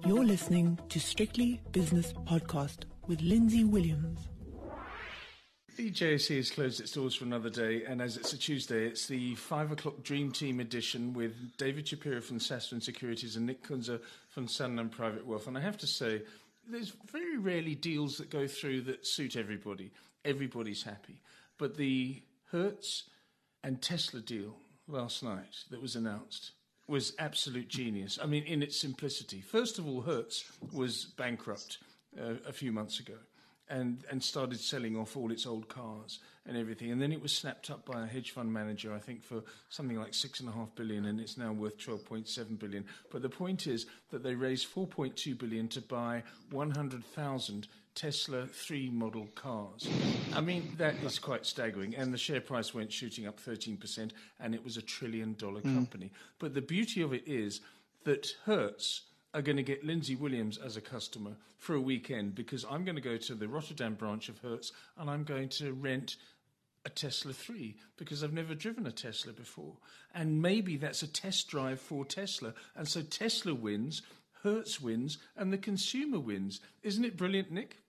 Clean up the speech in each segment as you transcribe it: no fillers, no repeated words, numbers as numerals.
You're listening to Strictly Business Podcast with Lindsay Williams. The JSE has closed its doors for another day, and as it's a Tuesday, it's the 5 o'clock Dream Team edition with David Shapiro from Sasfin Securities and Nick Kunze from Sanlam Private Wealth. And I have to say, there's very rarely deals that go through that suit everybody. Everybody's happy. But the Hertz and Tesla deal last night that was announced was absolute genius. I mean, in its simplicity. First of all, Hertz was bankrupt a few months ago. And started selling off all its old cars and everything. And then it was snapped up by a hedge fund manager, I think, for something like $6.5 billion, and it's now worth $12.7 billion. But the point is that they raised $4.2 billion to buy 100,000 Tesla 3 model cars. I mean, that is quite staggering. And the share price went shooting up 13%, and it was $1 trillion company. But the beauty of it is that Hertz are going to get Lindsay Williams as a customer for a weekend, because I'm going to go to the Rotterdam branch of Hertz and I'm going to rent a Tesla 3 because I've never driven a Tesla before. And maybe that's a test drive for Tesla. And so Tesla wins, Hertz wins, and the consumer wins. Isn't it brilliant, Nick?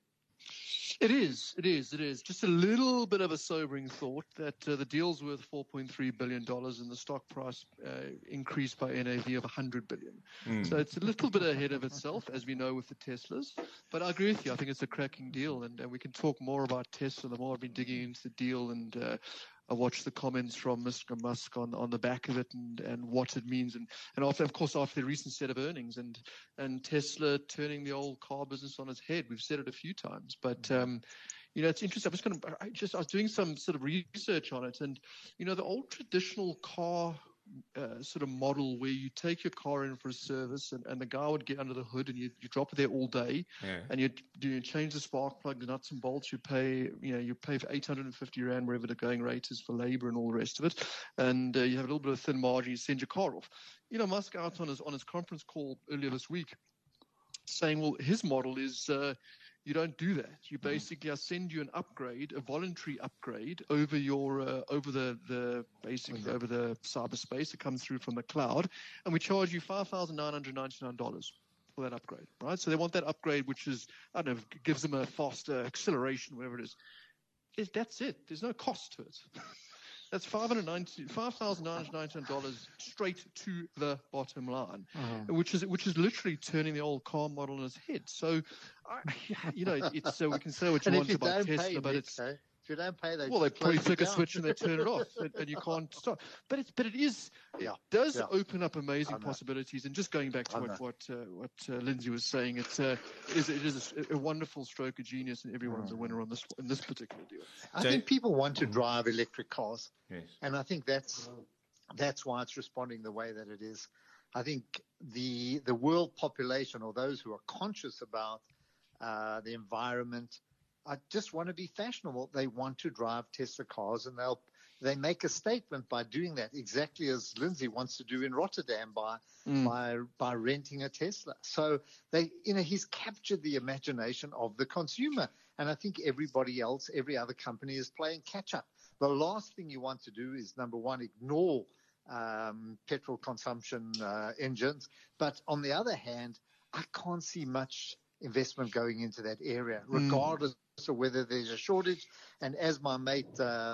It is. Just a little bit of a sobering thought that the deal's worth $4.3 billion and the stock price increased by NAV of $100 billion. So it's a little bit ahead of itself, as we know with the Teslas. But I agree with you. I think it's a cracking deal, and we can talk more about Tesla the more I've been digging into the deal, and I watched the comments from Mr. Musk on the back of it and what it means. And after the recent set of earnings and Tesla turning the old car business on its head. We've said it a few times, but it's interesting. I was doing some sort of research on it, and the old traditional car sort of model where you take your car in for a service and the guy would get under the hood and you drop it there all day, and you change the spark plug, the nuts and bolts, you pay for 850 Rand, wherever the going rate is for labor and all the rest of it, and you have a little bit of thin margin, you send your car off. Musk out on his conference call earlier this week saying, well, his model is you don't do that. You basically send you an upgrade, a voluntary upgrade over your over the cyberspace that comes through from the cloud, and we charge you $5,999 for that upgrade, right? So they want that upgrade, which is, I don't know, gives them a faster acceleration, whatever it is. That's it. There's no cost to it. That's $5,999 straight to the bottom line, which is literally turning the old car model on its head. So, it's so we can say what you want about Tesla, but it's. If you don't pay, they probably flick a switch and they turn it off, and you can't stop. But it does open up amazing possibilities. And just going back to what Lindsay was saying, it is a wonderful stroke of genius, and everyone's a winner in this particular deal. I think people want to drive electric cars, and I think that's why it's responding the way that it is. I think the world population, or those who are conscious about the environment, I just want to be fashionable. They want to drive Tesla cars, and they make a statement by doing that, exactly as Lindsay wants to do in Rotterdam by renting a Tesla. So he's captured the imagination of the consumer, and I think everybody else, every other company is playing catch up. The last thing you want to do is, number one, ignore petrol consumption engines, but on the other hand, I can't see much investment going into that area, regardless of whether there's a shortage. And as my mate,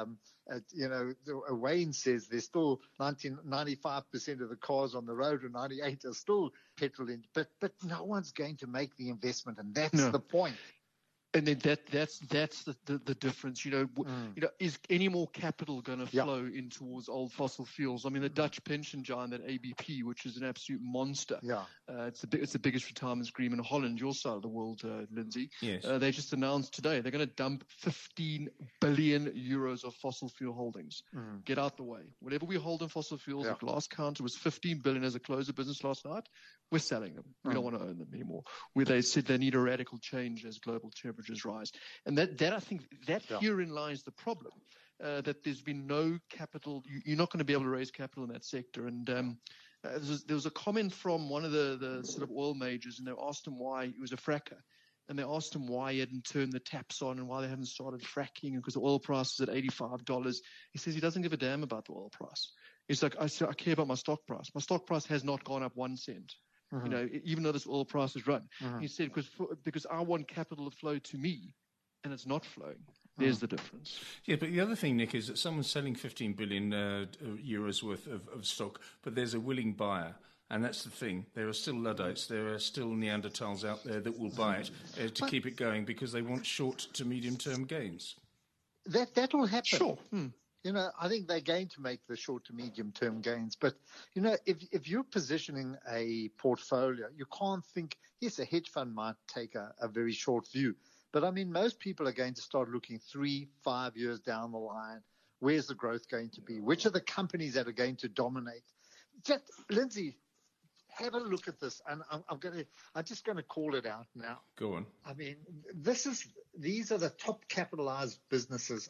Wayne says, there's still 95% of the cars on the road, or 98 are still petrol in, but no one's going to make the investment, and that's the point. And then that's the difference. Is any more capital going to flow in towards old fossil fuels? I mean, the Dutch pension giant, that ABP, which is an absolute monster. It's the biggest retirement scheme in Holland, your side of the world, Lindsay. Yes. They just announced today they're going to dump 15 billion euros of fossil fuel holdings. Get out the way. Whatever we hold in fossil fuels, the last count was 15 billion as a close of business last night. We're selling them. We don't want to own them anymore. Where they said they need a radical change as global temperatures rise. And that I think herein lies the problem, that there's been no capital. You're not going to be able to raise capital in that sector. And there was a comment from one of the sort of oil majors, and they asked him why. He was a fracker. And they asked him why he hadn't turned the taps on and why they haven't started fracking, because the oil price is at $85. He says he doesn't give a damn about the oil price. He's like, I care about my stock price. My stock price has not gone up 1 cent. You know, even though this oil price has run, he said because I want capital to flow to me, and it's not flowing. There's the difference. Yeah, but the other thing, Nick, is that someone's selling 15 billion euros worth of stock, but there's a willing buyer. And that's the thing. There are still Luddites, there are still Neanderthals out there that will buy it to keep it going because they want short to medium-term gains. That will happen. Sure. You know, I think they're going to make the short to medium-term gains. But, you know, if you're positioning a portfolio, you can't think, yes, a hedge fund might take a very short view. But, I mean, most people are going to start looking 3-5 years down the line. Where's the growth going to be? Which are the companies that are going to dominate? Just, Lindsay, have a look at this, and I'm just going to call it out now. Go on. I mean, these are the top capitalized businesses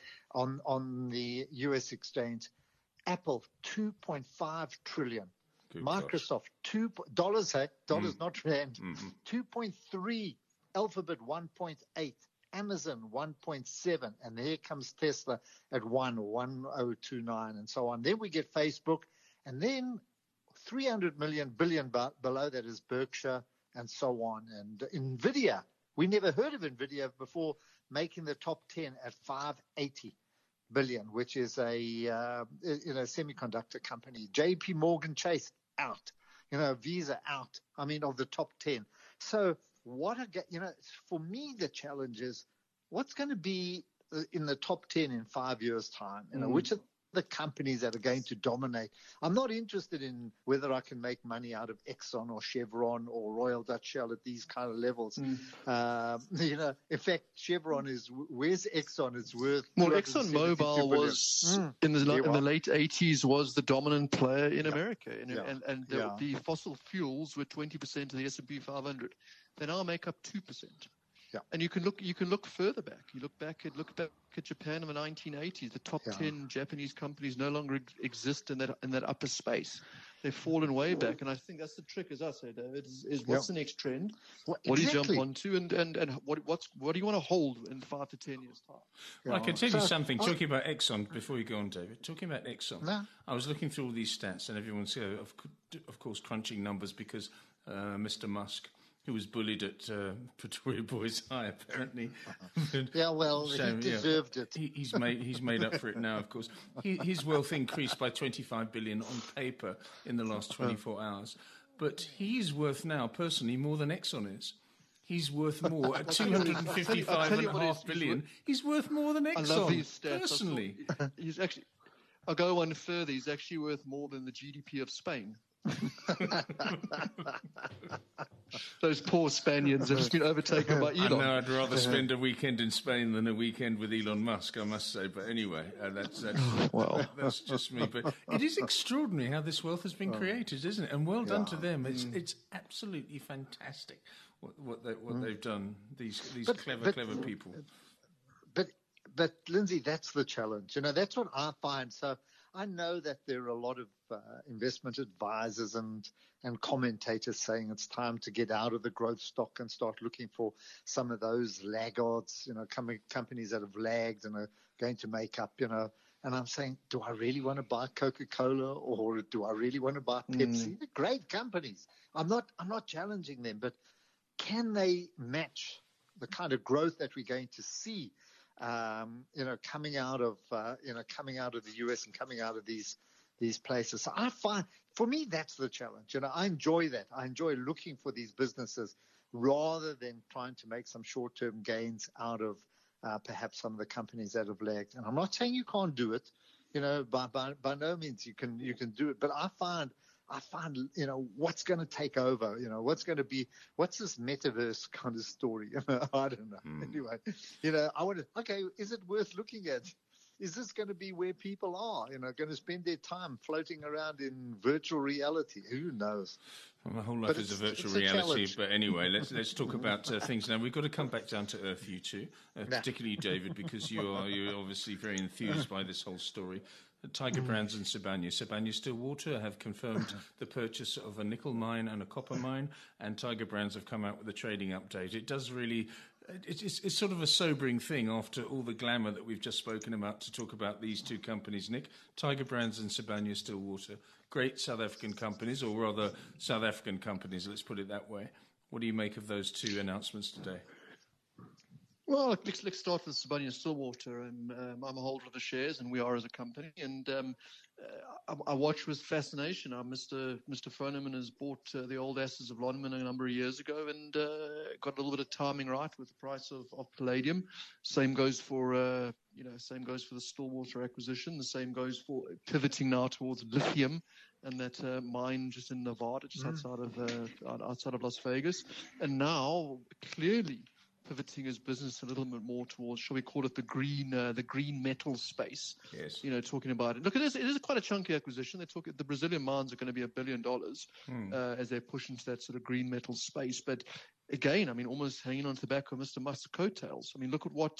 on the U.S. exchange. Apple, $2.5 trillion. Good Microsoft, $2 not rand. 2.3. Alphabet, 1.8. Amazon, 1.7. And here comes Tesla at 1.1029, and so on. Then we get Facebook, and then 300 billion below that is Berkshire, and so on. And NVIDIA, we never heard of NVIDIA before, making the top 10 at 580 billion, which is a semiconductor company. JP Morgan Chase out, Visa out. I mean, of the top 10. So for me, the challenge is what's going to be in the top 10 in 5 years' time? Which are the companies that are going to dominate? I'm not interested in whether I can make money out of Exxon or Chevron or Royal Dutch Shell at these kind of levels. In fact, Chevron where's Exxon? It's worth. Well, Exxon Mobil was in the late 80s was the dominant player in America, and the fossil fuels were 20% of the S&P 500. They now make up 2%. Yeah. And you can look further back. You look back at Japan in the 1980s. The top 10 Japanese companies no longer exist in that upper space. They've fallen way back, and I think that's the trick, as I say, David. Is what's the next trend? What do you jump onto, and what do you want to hold in 5 to 10 years' time? Well, I can tell you something. Talking about Exxon, before you go on, David. Talking about Exxon, I was looking through all these stats, and everyone's of course crunching numbers because Mr. Musk, who was bullied at Pretoria Boys High, apparently. Yeah, well, he deserved it. He's made up for it now, of course. His wealth increased by 25 billion on paper in the last 24 hours. But he's worth now, personally, more than Exxon is. He's worth more at 255.5 billion. He's worth more than Exxon, I love these stats. Personally. I'll go one further. He's actually worth more than the GDP of Spain. Those poor Spaniards have just been overtaken by Elon. I know I'd rather spend a weekend in Spain than a weekend with Elon Musk, I must say. But anyway, that's just me. But it is extraordinary how this wealth has been created, isn't it? And well done to them. It's absolutely fantastic what they've done. These clever people. But Lindsay, that's the challenge. That's what I find. So I know that there are a lot of investment advisors and commentators saying it's time to get out of the growth stock and start looking for some of those laggards, companies that have lagged and are going to make up, And I'm saying, do I really want to buy Coca-Cola or do I really want to buy Pepsi? They're great companies. I'm not challenging them, but can they match the kind of growth that we're going to see? Coming out of the US and coming out of these places. So I find, for me, that's the challenge. I enjoy that. I enjoy looking for these businesses rather than trying to make some short-term gains out of perhaps some of the companies that have lagged. And I'm not saying you can't do it. By no means you can do it. But I find, what's going to take over? What's this metaverse kind of story? I don't know. Anyway, I want to, okay, is it worth looking at? Is this going to be where people are, going to spend their time floating around in virtual reality? Who knows? Well, my whole life is a virtual reality. But anyway, let's talk about things now. We've got to come back down to earth, you two, particularly David, because you're obviously very enthused by this whole story. Tiger Brands and Sibanye-Stillwater have confirmed the purchase of a nickel mine and a copper mine, and Tiger Brands have come out with a trading update. It does really It's sort of a sobering thing after all the glamour that we've just spoken about to talk about these two companies, Nick. Tiger Brands and Sibanye-Stillwater. Great South African companies, or rather South African companies, let's put it that way. What do you make of those two announcements today? Well, let's start with Sibanye-Stillwater. I'm a holder of the shares, and we are as a company. And I watch with fascination. Mr. Froneman has bought the old asses of Lonmin a number of years ago, and got a little bit of timing right with the price of palladium. Same goes for the Stillwater acquisition. The same goes for pivoting now towards lithium, and that mine just in Nevada, just outside of Las Vegas, and now clearly pivoting his business a little bit more towards, shall we call it, the green metal space. Yes. Talking about it. Look, it is quite a chunky acquisition. The Brazilian mines are going to be $1 billion as they push into that sort of green metal space. But again, I mean, almost hanging on to the back of Mr. Musk's coattails. I mean, look at what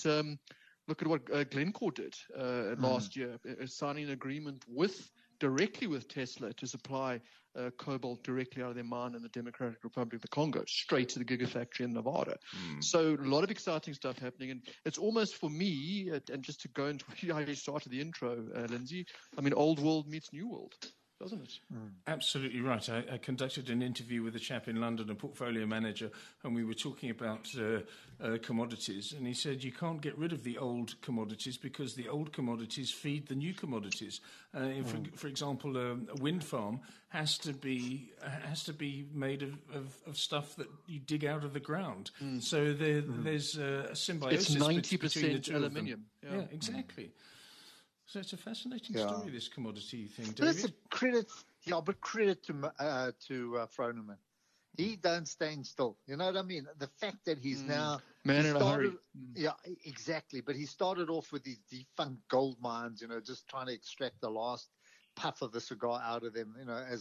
Glencore did last year, signing an agreement directly with Tesla to supply cobalt directly out of their mine in the Democratic Republic of the Congo, straight to the Gigafactory in Nevada. So a lot of exciting stuff happening. And it's almost for me, and just to go into how you started the intro, Lindsay, I mean, old world meets new world, doesn't it? Absolutely right. I conducted an interview with a chap in London, a portfolio manager, and we were talking about commodities. And he said you can't get rid of the old commodities because the old commodities feed the new commodities. For example, a wind farm has to be made of stuff that you dig out of the ground. So there's a symbiosis. It's 90% between the two aluminium. Yeah, exactly. So it's a fascinating story, this commodity thing, David. But it's a credit, credit to Froneman. He don't stand still. You know what I mean? The fact that he's now man in a hurry. Yeah, exactly. But he started off with these defunct gold mines, just trying to extract the last puff of the cigar out of them,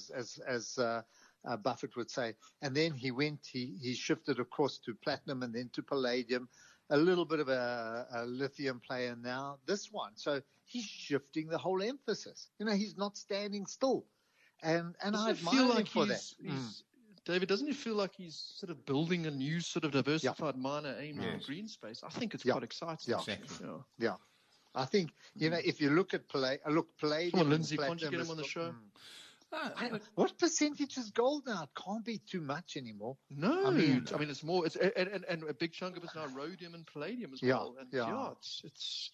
as Buffett would say. And then he shifted across to platinum and then to palladium. A little bit of a lithium player now, this one. So he's shifting the whole emphasis. He's not standing still. And I admire him for that. David, doesn't it feel like he's sort of building a new sort of diversified miner aimed at the green space? I think it's quite exciting. Yeah. I think, if you look at palladium. Come on, Lindsay, can't you get him on the show? What percentage is gold now? It can't be too much anymore. No, I mean it's more. It's and a big chunk of it's now rhodium and palladium as well. And it's.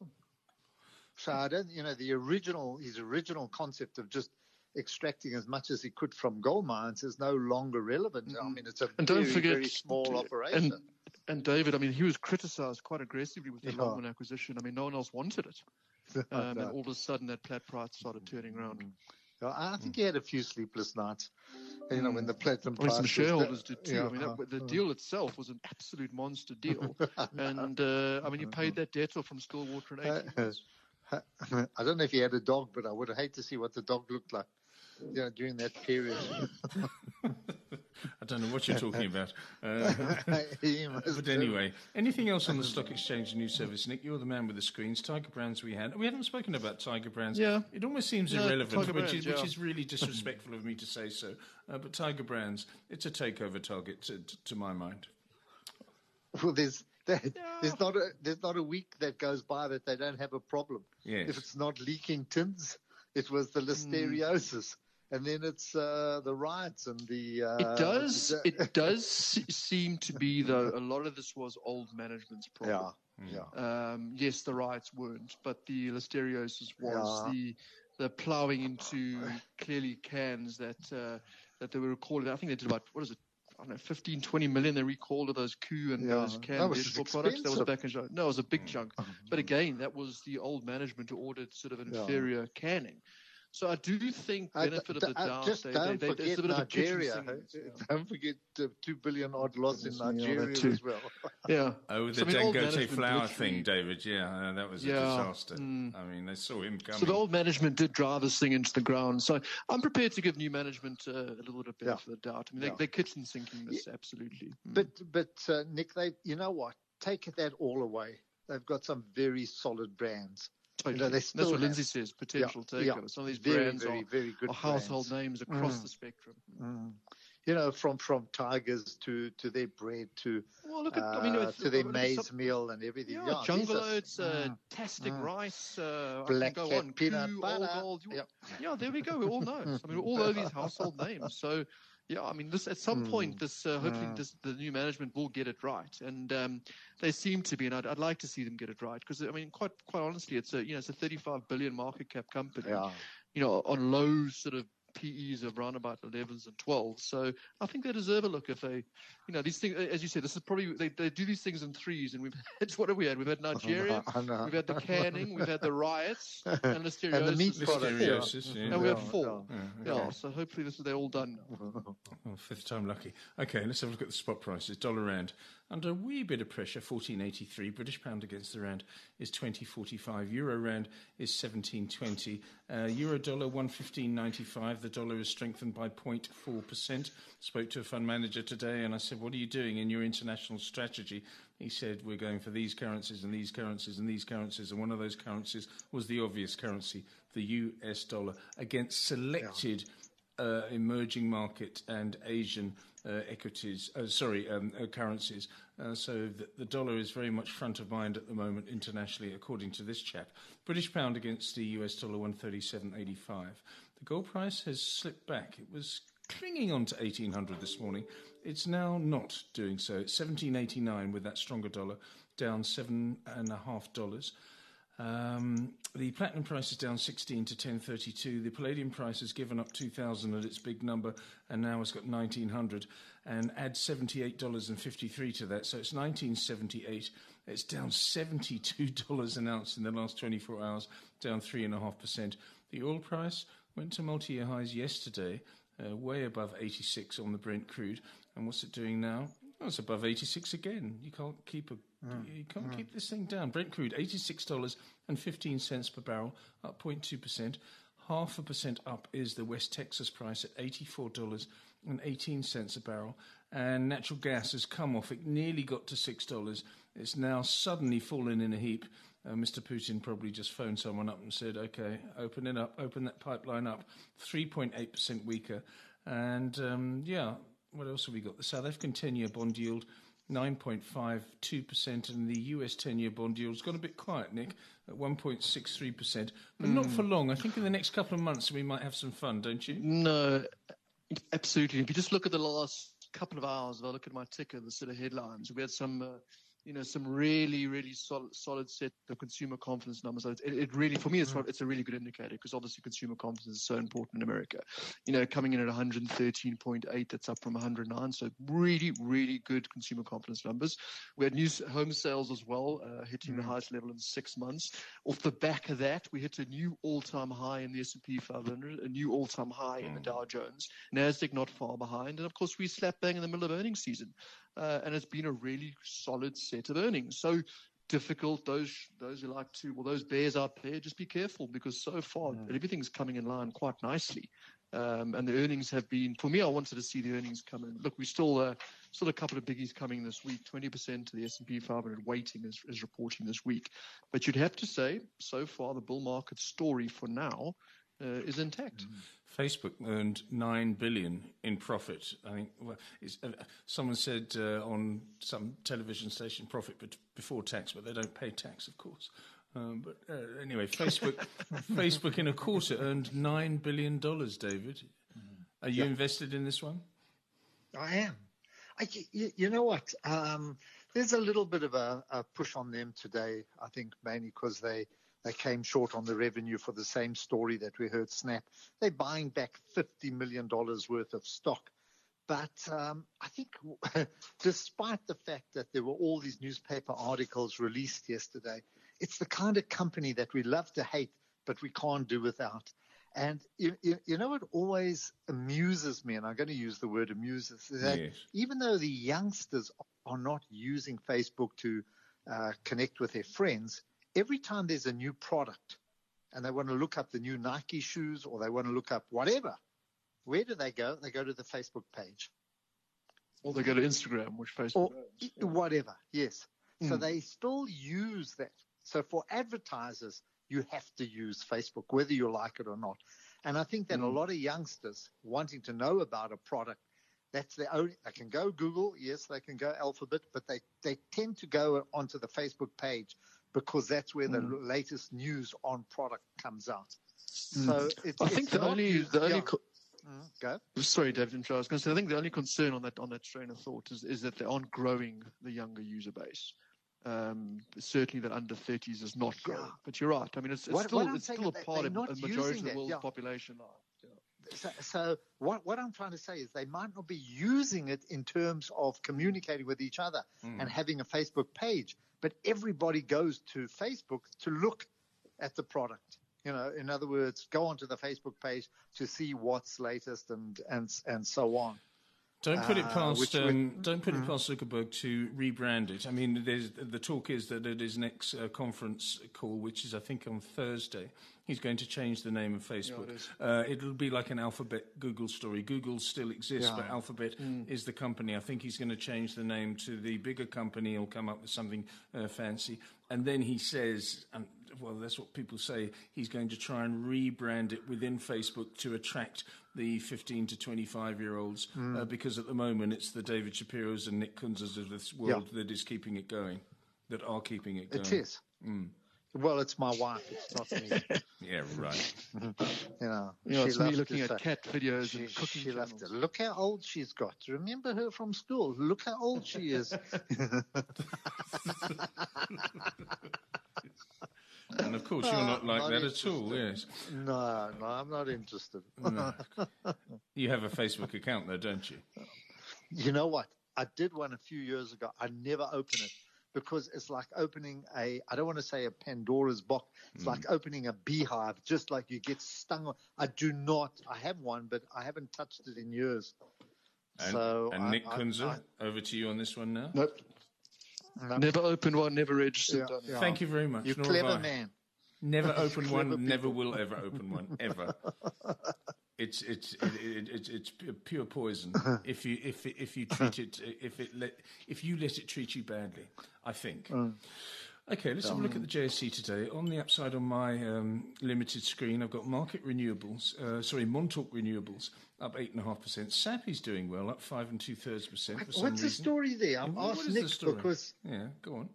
So I don't, his original concept of just extracting as much as he could from gold mines is no longer relevant. I mean, it's a very small operation. And David, I mean, he was criticized quite aggressively with the Lonmin acquisition. I mean, no one else wanted it. And all of a sudden, that plat price started turning around. I think he had a few sleepless nights, when the platinum price. Some shareholders did too. I mean, the deal itself was an absolute monster deal. And, you paid that debt off from Stillwater in 18 years. I don't know if he had a dog, but I would hate to see what the dog looked like, during that period. I don't know what you're talking about. But anyway, anything else on the Stock Exchange News Service, Nick? You're the man with the screens. Tiger Brands we haven't spoken about Tiger Brands. Yeah. It almost seems irrelevant, which is really disrespectful of me to say so. But Tiger Brands, it's a takeover target to my mind. Well, there's not a week that goes by that they don't have a problem. Yes. If it's not leaking tins, it was the listeriosis. And then it's the riots and the. It does seem to be, though, a lot of this was old management's problem. Yes, the riots weren't, but the listeriosis was the ploughing into clearly cans that they were recorded. I think they did about 15, 20 million they recalled of those coup and those canned vegetable products. That was back in No, it was a big chunk. But again, that was the old management who ordered sort of inferior canning. So I do think benefit of the doubt. Just don't forget Nigeria. Don't forget the 2 billion odd loss in Nigeria as well. Yeah. Oh, the Dangote flour thing, David. Yeah, that was a disaster. I mean, they saw him coming. So the old management did drive this thing into the ground. So I'm prepared to give new management a little bit of benefit of the doubt. I mean, they're kitchen sinking this, absolutely. But Nick, you know what? Take that all away. They've got some very solid brands. Totally. That's what Lindsay says, potential takeover. Some of these brands are household names across the spectrum. from tigers to their bread to to their maize meal and everything. Yeah, jungle oats, tastic rice, black go cat on, peanut Koo, butter. All Gold. Yeah, there we go. We all know. I mean, all of these household names. So, yeah, I mean, this at some point, hopefully, the new management will get it right, and they seem to be, and I'd like to see them get it right because I mean, quite honestly, it's a $35 billion market cap company, on low sort of PEs of around about 11s and 12s. So I think they deserve a look if they, these things, as you said, this is probably, they do these things in threes. And what have we had? We've had Nigeria, we've had the canning, we've had the riots, and listeriosis. And the meat products. And we had four. So hopefully they're all done now. Well, fifth time lucky. Okay, let's have a look at the spot prices. Dollar rand under a wee bit of pressure, 14.83. British pound against the rand is 20.45. Euro rand is 17.20. Euro dollar 115.95. The dollar is strengthened by 0.4%. Spoke to a fund manager today and I said, what are you doing in your international strategy? He said, we're going for these currencies and these currencies and these currencies. And one of those currencies was the obvious currency, the US dollar, against selected emerging market and Asian currencies. So the dollar is very much front of mind at the moment internationally, according to this chap. British pound against the US dollar 137.85. The gold price has slipped back. It was clinging on to 1800 this morning. It's now not doing so. It's 17.89 with that stronger dollar, down $7.50. The platinum price is down 16 to 1032. The palladium price has given up 2,000 at its big number and now it's got 1,900 and add $78.53 to that. So it's 1978. It's down $72 an ounce in the last 24 hours, down 3.5%. The oil price went to multi-year highs yesterday, way above 86 on the Brent crude. And what's it doing now? Well, it's above 86 again. You can't keep keep this thing down. Brent crude, $86.15 per barrel, up 0.2%. 0.5% up is the West Texas price at $84.18 a barrel. And natural gas has come off. It nearly got to $6. It's now suddenly fallen in a heap. Mr. Putin probably just phoned someone up and said, okay, open it up, open that pipeline up. 3.8% weaker. And, what else have we got? The South African 10-year bond yield, 9.52%, and the US 10-year bond yield's gone a bit quiet, Nick, at 1.63%. But not for long. I think in the next couple of months we might have some fun, don't you? No, absolutely. If you just look at the last couple of hours, if I look at my ticker, the sort of headlines, we had some some really, really solid set of consumer confidence numbers. So it really, for me, it's a really good indicator because obviously consumer confidence is so important in America. Coming in at 113.8, that's up from 109. So really, really good consumer confidence numbers. We had new home sales as well, hitting the highest level in 6 months. Off the back of that, we hit a new all-time high in the S&P 500, a new all-time high in the Dow Jones. NASDAQ not far behind. And of course, we slap bang in the middle of earnings season. And it's been a really solid set of earnings. So difficult, those who like to, those bears out there, just be careful because so far everything's coming in line quite nicely. And the earnings have been, for me, I wanted to see the earnings come in. Look, we still a couple of biggies coming this week. 20% to the S&P 500 weighting is reporting this week. But you'd have to say, so far, the bull market story for now is intact. Facebook earned $9 billion in profit. I think someone said on some television station profit before tax, but they don't pay tax, of course. Anyway, Facebook in a quarter earned $9 billion, David. Are you invested in this one? I am. You know what? There's a little bit of a push on them today, I think, mainly because they came short on the revenue for the same story that we heard Snap. They're buying back $50 million worth of stock. But I think despite the fact that there were all these newspaper articles released yesterday, it's the kind of company that we love to hate, but we can't do without. And you know what always amuses me, and I'm going to use the word amuses, is that even though the youngsters are not using Facebook to connect with their friends, every time there's a new product and they want to look up the new Nike shoes or they want to look up whatever, where do they go? They go to the Facebook page. Or they go to Instagram, which Facebook owns. Whatever, yes. So they still use that. So for advertisers, you have to use Facebook, whether you like it or not. And I think that a lot of youngsters wanting to know about a product That's the only. They can go Google, yes, they can go Alphabet, but they tend to go onto the Facebook page because that's where the latest news on product comes out. So I think the only go. Sorry, David. I was going to say I think the only concern on that train of thought is that they aren't growing the younger user base. Certainly, that under 30s is not growing. Yeah. But you're right. I mean, it's still a part of a majority of the world's population now. So what I'm trying to say is they might not be using it in terms of communicating with each other and having a Facebook page, but everybody goes to Facebook to look at the product. In other words, go onto the Facebook page to see what's latest and so on. Don't put it past Zuckerberg to rebrand it. I mean, the talk is that at his next conference call, which is I think on Thursday, he's going to change the name of Facebook. It'll be like an Alphabet Google story. Google still exists, but Alphabet is the company. I think he's going to change the name to the bigger company. He'll come up with something fancy, and then he says, well, that's what people say, he's going to try and rebrand it within Facebook to attract the 15 to 25-year-olds, because at the moment it's the David Shapiros and Nick Kunzes of this world that is keeping it going, that are keeping it going. It is. Well, it's my wife. It's not me. Yeah, right. It's me looking at cat videos and cooking She loved it. Look how old she's got. Remember her from school. Look how old she is. And of course, you're not like that at all, yes. No, I'm not interested. No. You have a Facebook account, though, don't you? You know what? I did one a few years ago. I never open it because it's like opening I don't want to say a Pandora's box. It's like opening a beehive, just like you get stung. I have one, but I haven't touched it in years. And Nick Kunze, over to you on this one now. Nope. Never opened one, never registered. Yeah. Thank you very much. You're clever man. Never opened one, never will ever open one, ever. It's pure poison if you treat it if you let it treat you badly, I think. Okay, let's have a look at the JSE today. On the upside on my limited screen, I've got Montauk Renewables up 8.5%. SAPI's doing well, up 5 2/3%. What's the story there? I'm asking Nick because go on.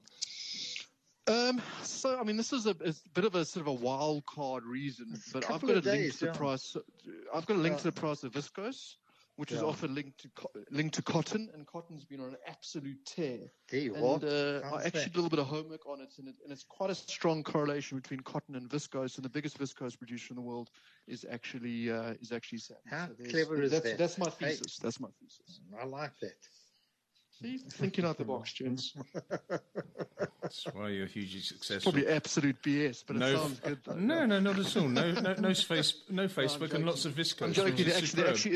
So, I mean, this is a bit of a sort of a wild card reason, but I've got a link to the price. I've got a link to the price of viscose, which is often linked to cotton, and cotton's been on an absolute tear. I actually did a little bit of homework on it, and it's quite a strong correlation between cotton and viscose, and the biggest viscose producer in the world is actually SAP. How clever is that? That's my thesis. That's my thesis. I like that. See, thinking out the box, gents. That's why you're hugely successful. It's probably absolute BS, but it sounds good. Though. No, not at all. No Facebook and lots of viscose. I'm joking. There actually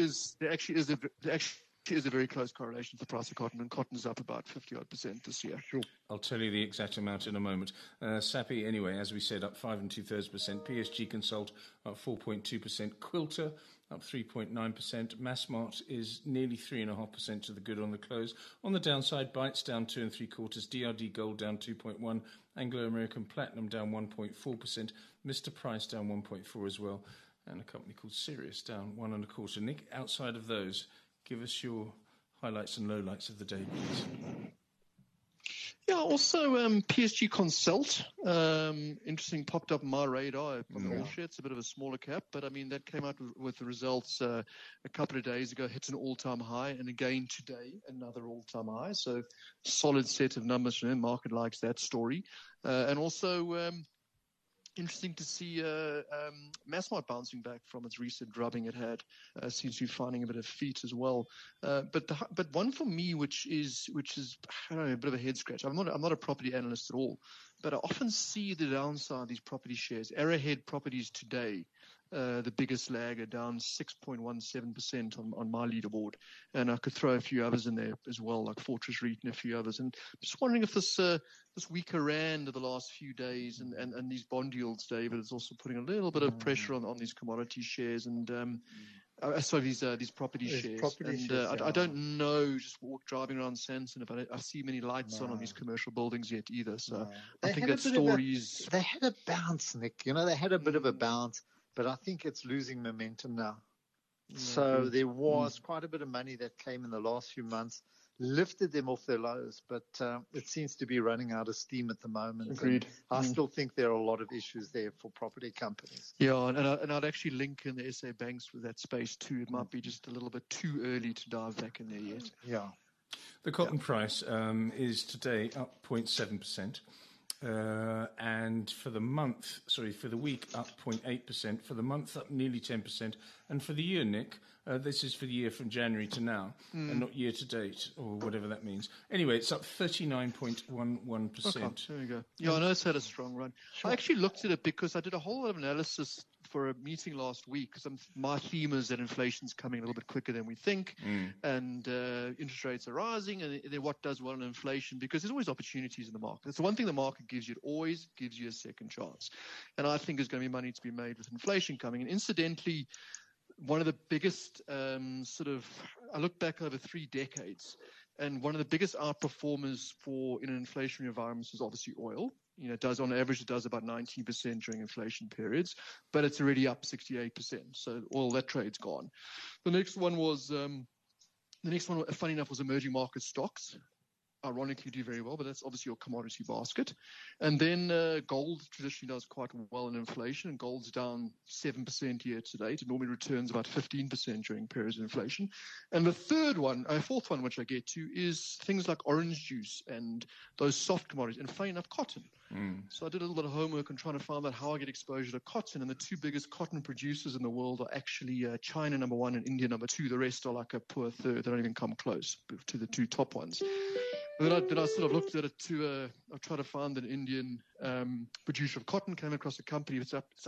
is a very close correlation to the price of cotton, and cotton's up about 50-odd% this year. Sure. I'll tell you the exact amount in a moment. SAPI, anyway, as we said, up 5 2/3%. PSG Consult up 4.2%. Quilter up 3.9%. Massmart is nearly 3.5% to the good on the close. On the downside, Bytes down 2 3/4. DRD Gold down 2.1%. Anglo American Platinum down 1.4%. Mr. Price down 1.4% as well. And a company called Sirius down 1 1/4. Nick, outside of those, give us your highlights and lowlights of the day, please. Yeah, also PSG Consult, interesting, popped up on my radar. It's a bit of a smaller cap, but I mean, that came out with the results a couple of days ago, hit an all-time high, and again today, another all-time high. So solid set of numbers from them. Market likes that story. And also interesting to see Massmart bouncing back from its recent drubbing it had. Seems to be finding a bit of feet as well. But one for me, which is I don't know, a bit of a head scratch. I'm not a property analyst at all, but I often see the downside of these property shares. Arrowhead Properties today, the biggest lagger, down 6.17% on my leaderboard, and I could throw a few others in there as well, like Fortress REIT and a few others. And just wondering if this weaker rand of the last few days and these bond yields, David, is also putting a little bit of pressure on these commodity shares and these property shares. I don't know, just driving around Sandton, if I see many lights on these commercial buildings yet either. So I think that story's... They had a bounce, Nick. They had a bit of a bounce, but I think it's losing momentum now. So there was quite a bit of money that came in the last few months, lifted them off their lows, but it seems to be running out of steam at the moment. Agreed. I still think there are a lot of issues there for property companies. Yeah, and I'd actually link in the SA banks with that space too. It might be just a little bit too early to dive back in there yet. Yeah. The cotton price is today up 0.7%. And for the week, up 0.8%. For the month, up nearly 10%. And for the year, Nick, this is for the year from January to now, and not year to date, or whatever that means. Anyway, it's up 39.11%. Okay, there we go. Yeah, I know it's had a strong run. Sure. I actually looked at it because I did a whole lot of analysis for a meeting last week, because my theme is that inflation's coming a little bit quicker than we think, and interest rates are rising, and then what does well in inflation, because there's always opportunities in the market. It's the one thing the market gives you. It always gives you a second chance. And I think there's going to be money to be made with inflation coming. And incidentally, one of the biggest I look back over 3 decades, and one of the biggest outperformers in an inflationary environment is obviously oil. It does, on average, it does about 19% during inflation periods, but it's already up 68%. So all that trade's gone. The next one, funny enough, was emerging market stocks. Ironically, do very well, but that's obviously your commodity basket. And then gold traditionally does quite well in inflation, and gold's down 7% year to date. It normally returns about 15% during periods of inflation. And the fourth one, which I get to, is things like orange juice and those soft commodities, and funny enough, cotton. So I did a little bit of homework and trying to find out how I get exposure to cotton, and the 2 biggest cotton producers in the world are actually China number 1 and India number 2. The rest are like a poor third. They don't even come close to the 2 top ones. And then I sort of looked at it I tried to find an Indian producer of cotton, came across a company. It's up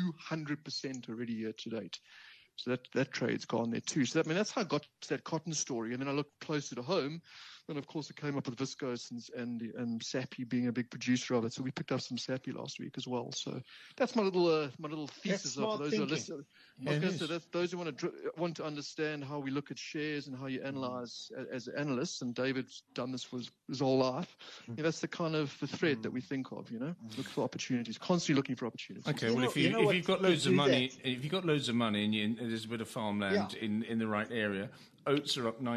200% already year to date. So that trade's gone there too. So that's how I got to that cotton story. And then I looked closer to home, and of course it came up with Viscose and Sappi being a big producer of it. So we picked up some Sappi last week as well. So that's my little thesis for those who are listening. I was going to say that those who want to understand how we look at shares and how you analyze as analysts, and David's done this for his whole life. That's the kind of the thread that we think of. Look for opportunities, constantly looking for opportunities. Okay, well, if you've got loads of money, and there's a bit of farmland in the right area, oats are up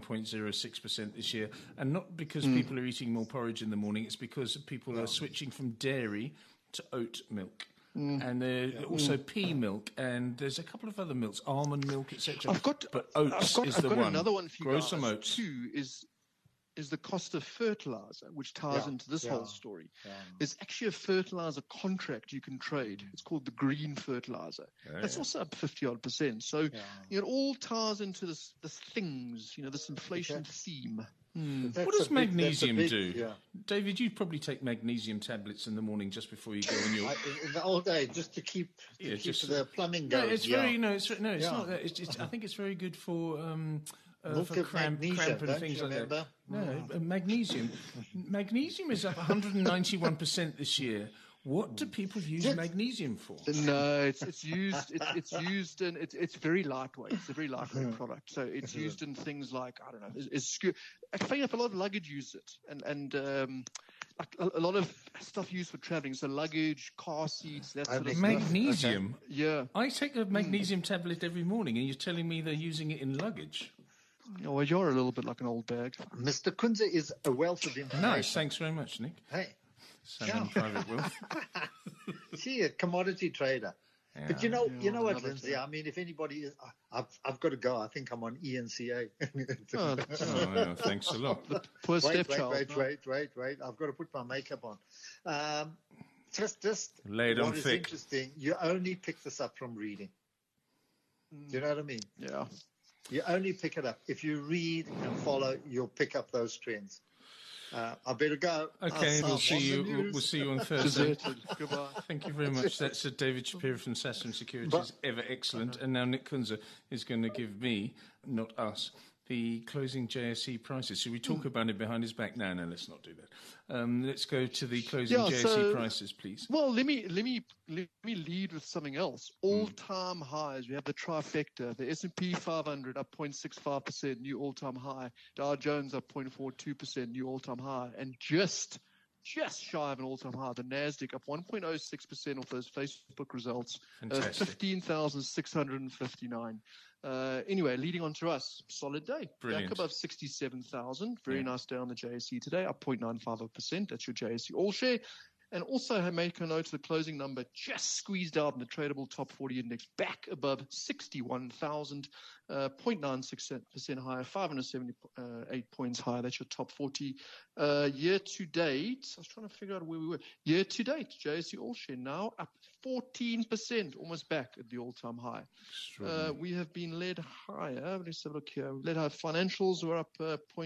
91.06% this year, and not because people are eating more porridge in the morning. It's because people are switching from dairy to oat milk. And also pea milk, and there's a couple of other milks, almond milk, etc. But oats is the one. Another one for you Grow guys some oats. too is the cost of fertilizer, which ties into this whole story. There's actually a fertilizer contract you can trade. It's called the green fertilizer. That's also up 50-odd%. So it all ties into this things, this inflation theme. What does magnesium do? Yeah. David, you probably take magnesium tablets in the morning just before you go on your... in the old day, just to keep the plumbing going. No, it's not that. I think it's very good for cramp and things like that. No, magnesium. Magnesium is up 191% this year. What do people use magnesium for? No, it's used. It's used in. It's very lightweight. It's a very lightweight product. So it's used in things like, I don't know. Funny enough, a lot of luggage use it, and like a lot of stuff used for traveling. So luggage, car seats, that sort of stuff. Magnesium. Okay. Yeah. I take a magnesium tablet every morning, and you're telling me they're using it in luggage. Oh, well, you're a little bit like an old bag. Mr. Kunze is a wealth of information. Nice. Thanks very much, Nick. Hey. Salmon Private Wealth. See, a commodity trader. Yeah. But you know what, Lindsay? I mean, if anybody is, I've got to go. I think I'm on ENCA. Thanks a lot. Poor stepchild. Wait. I've got to put my makeup on. Just lay it on what is thick. Interesting, you only pick this up from reading. Do you know what I mean? Yeah. You only pick it up. If you read and follow, you'll pick up those trends. I better go. Okay, we'll see you. We'll see you on Thursday. Goodbye. Thank you very much. That's David Shapiro from Sasfin Securities. Ever excellent. And now Nick Kunze is going to give me, not us, the closing JSE prices. Should we talk about it behind his back? No, let's not do that. Let's go to the closing JSE prices, please. Well, let me lead with something else. All-time highs. We have the trifecta. The S&P 500 up 0.65%, new all-time high. Dow Jones up 0.42%, new all-time high. And just just shy of an all-time high. The Nasdaq up 1.06% off those Facebook results. 15,659. Anyway, leading on to us, solid day. Brilliant. Back above 67,000. Very nice day on the JSE today, up 0.95%. That's your JSE All Share. And also make a note of the closing number just squeezed out in the tradable top 40 index, back above 61,000, 0.96% higher, 578 points higher. That's your top 40. Year to date, I was trying to figure out where we were. Year to date, JSE All Share now up 14%, almost back at the all-time high. We have been led higher. Let's have a look here. Led higher. Financials were up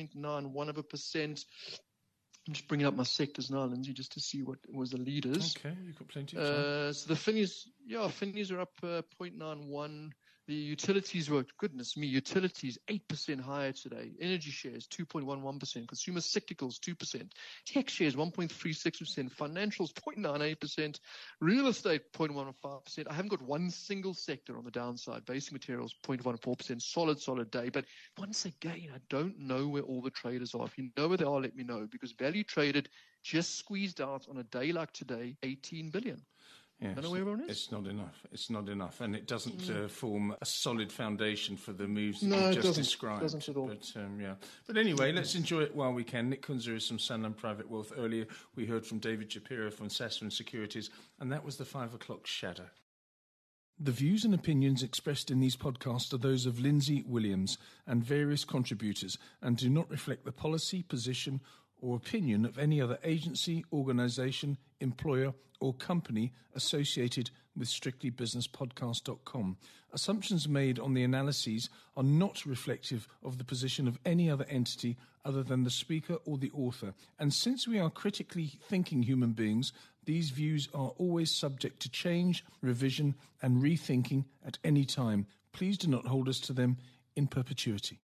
0.91%. I'm just bringing up my sectors now, Lindsay, just to see what was the leaders. Okay, you've got plenty of time. So the Finnies are up 0.91. The utilities were, goodness me, utilities 8% higher today. Energy shares 2.11%. Consumer cyclicals 2%. Tech shares 1.36%. Financials 0.98%. Real estate 0.15%. I haven't got one single sector on the downside. Basic materials 0.14%. Solid day. But once again, I don't know where all the traders are. If you know where they are, let me know, because value traded just squeezed out on a day like today 18 billion. Yes, I don't know where everyone is. It's not enough, and it doesn't form a solid foundation for the moves that No, you it just doesn't. described. Doesn't at all. But anyway, let's enjoy it while we can. Nick Kunze is from Sanlam Private Wealth. Earlier, we heard from David Shapiro from Sasfin Securities, and that was the 5 o'clock shadow. The views and opinions expressed in these podcasts are those of Lindsay Williams and various contributors, and do not reflect the policy, position, or opinion of any other agency, organisation, employer, or company associated with strictlybusinesspodcast.com. Assumptions made on the analyses are not reflective of the position of any other entity other than the speaker or the author. And since we are critically thinking human beings, these views are always subject to change, revision, and rethinking at any time. Please do not hold us to them in perpetuity.